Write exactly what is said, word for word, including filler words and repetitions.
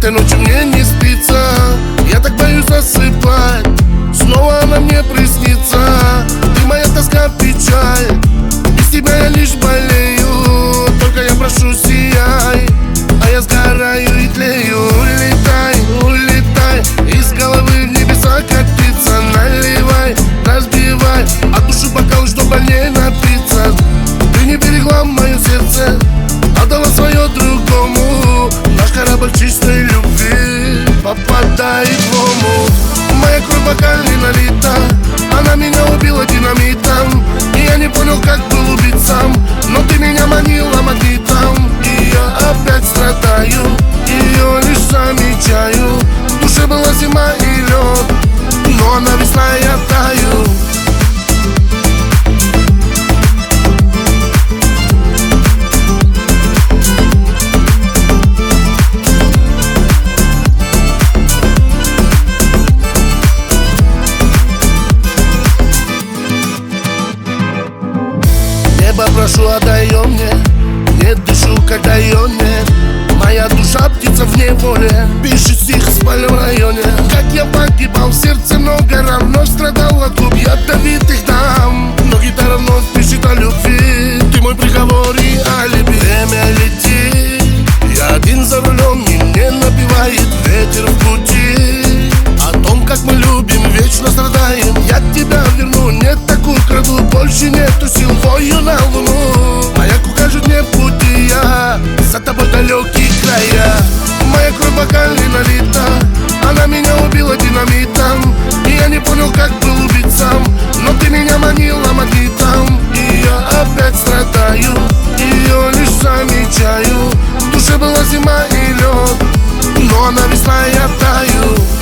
Этой ночью мне не спится, я так боюсь засыпать. Снова она мне приснится, ты моя тоска, печаль. Без тебя я лишь болею, только я прошу, сияй. А я сгораю и тлею. Улетай, улетай, из головы в небеса, как птица. Наливай, разбивай, от души бокал, что больнее напиться. Ты не берегла мое сердце, отдала свое другому. Наш корабль чистой любви попадает в омут. Моя кровь бокальной налита, она меня убила динамитом. И я не понял, как был убит сам, но ты меня манила магнитом. И я опять страдаю, ее лишь замечаю. В душе была зима и лед, но она весна, и я таю. Небо прошу, отдай ее мне, не дышу, когда ее нет. Моя душа птица в неволе, пишет стих в спальном районе. Как я погибал, в сердце много ран, но страдал от губ ядовитых дам. Но гитара вновь пишет о любви, ты мой приговор и алиби. Время летит, я один за рулем, и мне напевает ветер в пути. О том, как мы любим, вечно страдаем. Я тебя верну, не так украду, больше нету сил, вою на луну. Маяк укажет мне пути, я за тобой далекие края. Моя кровь бокальной налита, она меня убила динамитом. И я не понял, как был убит сам, но ты меня манила магнитом. И я опять страдаю, ее лишь замечаю. В душе была зима и лед, но она весна, и я таю.